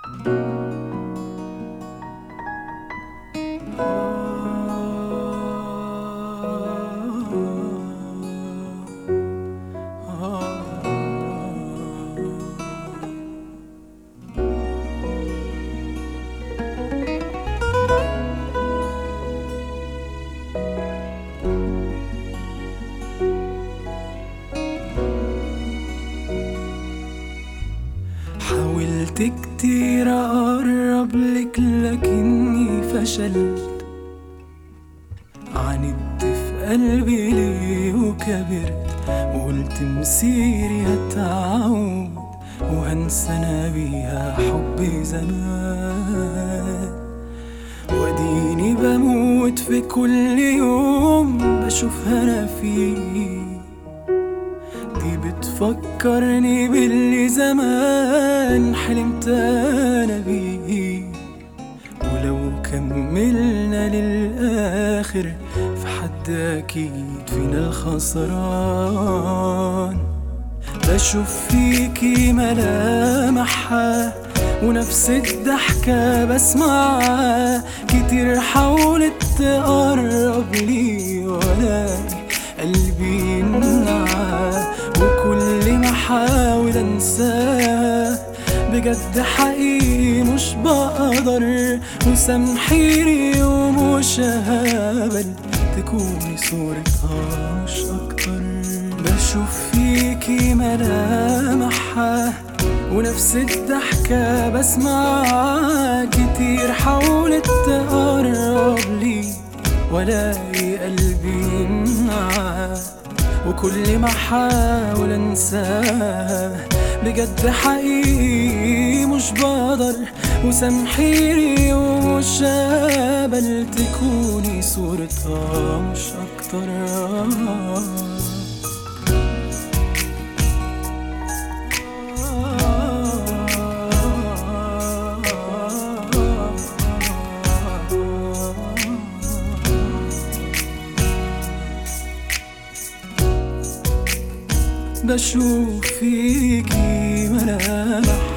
حاولت كتير اقرب لك لكني فشلت، عاندت في قلبي ليه وكبرت، وقلت مسيري هتعود وهنسى انا بيها حب زمان. واديني بموت في كل يوم بشوفها انا فيه، دي بتفكرني باللي زمان حلمت انا بيه. ولو كملنا للآخر في حد اكيد فينا الخسران. بشوف فيكي ملامحها ونفس الضحكة بسمعها، كتير حاولت تقرب لي ولاقي قلبي يمنعها، وكل ما احاول انساها بجد حقيقي مش بقدر. وسامحيني ومش هقبل تكوني صورتها مش اكتر. بشوف فيكي ملامحها ونفس الضحكة بسمعها، كتير حاولت تقرب لي ولاقي قلبي يمنعها، وكل ما احاول انساها بجد حقيقي مش بقدر. وسامحيني ومش هقبل تكوني صورتها مش اكتر. بشوف فيكي ملامح